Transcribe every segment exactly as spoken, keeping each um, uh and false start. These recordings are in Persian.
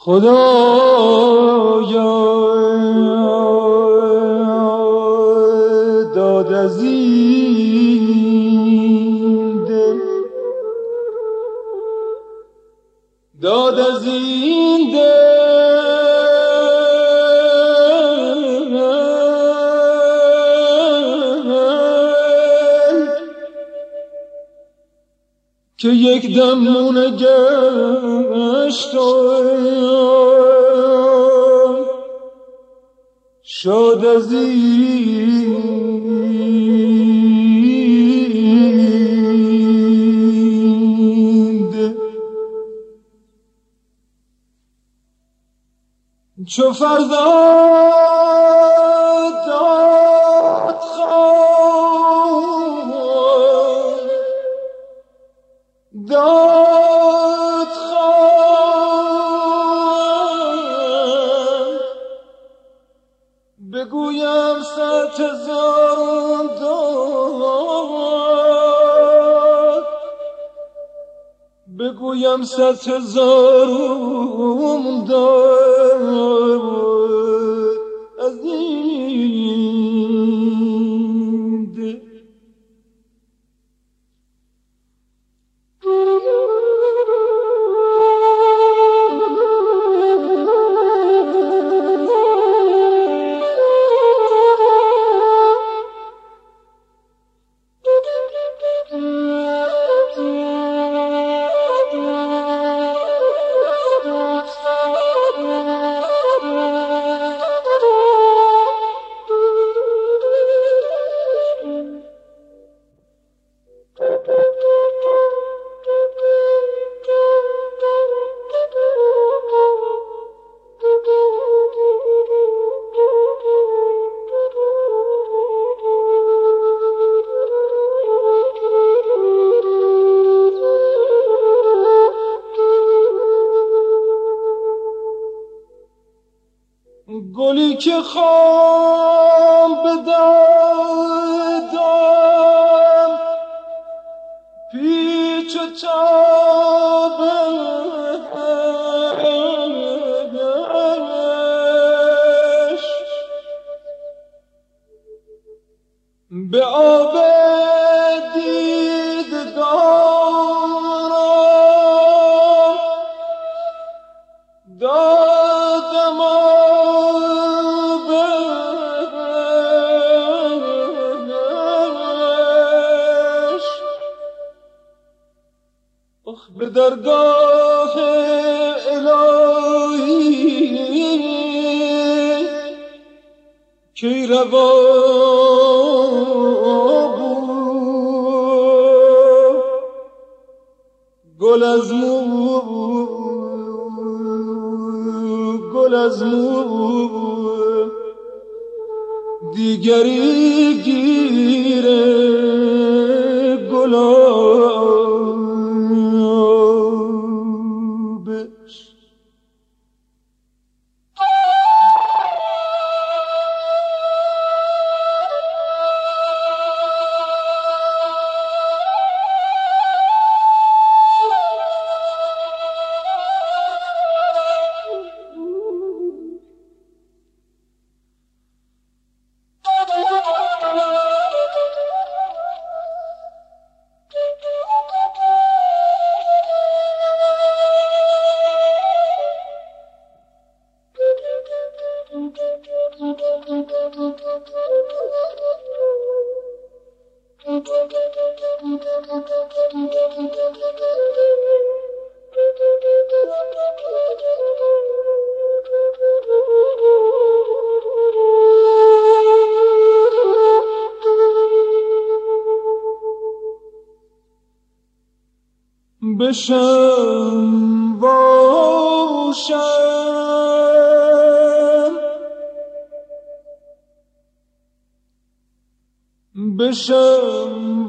خدایا داد از این دل، داد از این دل که یک دم مونه گشت شاد از این دل. چو فردا داد خواه داد خواه بگویم صد هزار داد، بگویم صد هزار داد از این دل. گلی که خام بدادم پیچ و تابش به آب دیدگارم دادم به درگاه الهی کی روا بود گل از مو گل از مو دیگری گیره گلاب بشم باشم بشم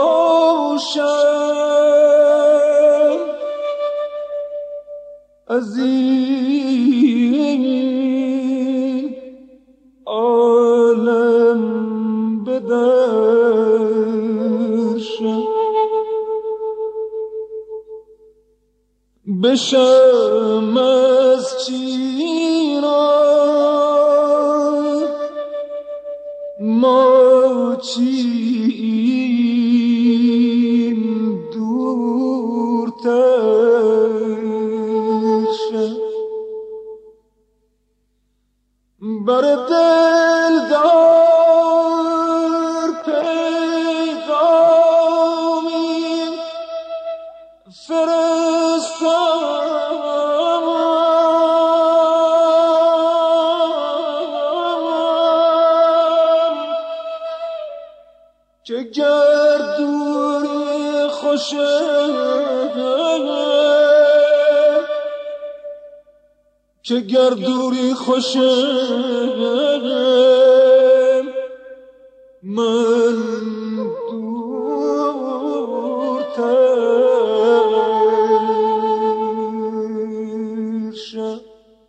باشم از این عالم بدرشم بشم از ما چیم دورتر شد بر دل دار پیغامی فرستم که گر دوری خوشم که گر دوری خوشم من دورتر شم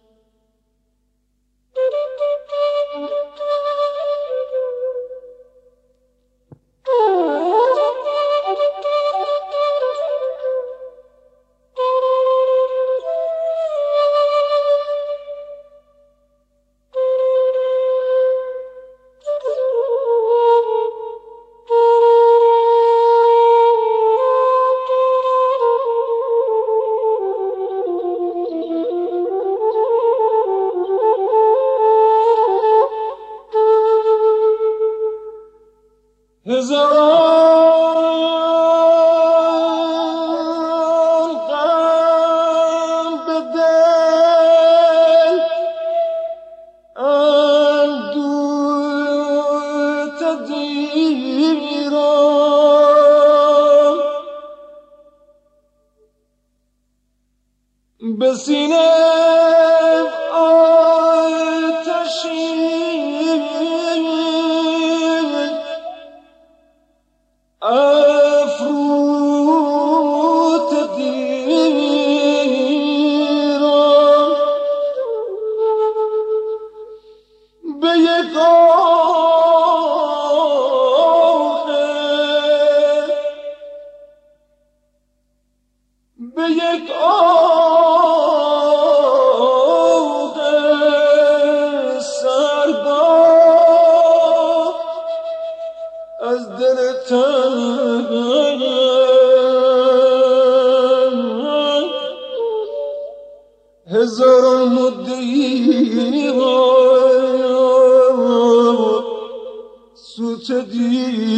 هزاران غم به دل اندوه تدیرم به سینه افروت دیرم به یک آخر به یک آخر سردار از دل تنگ هزاران مدعی ها سوت دی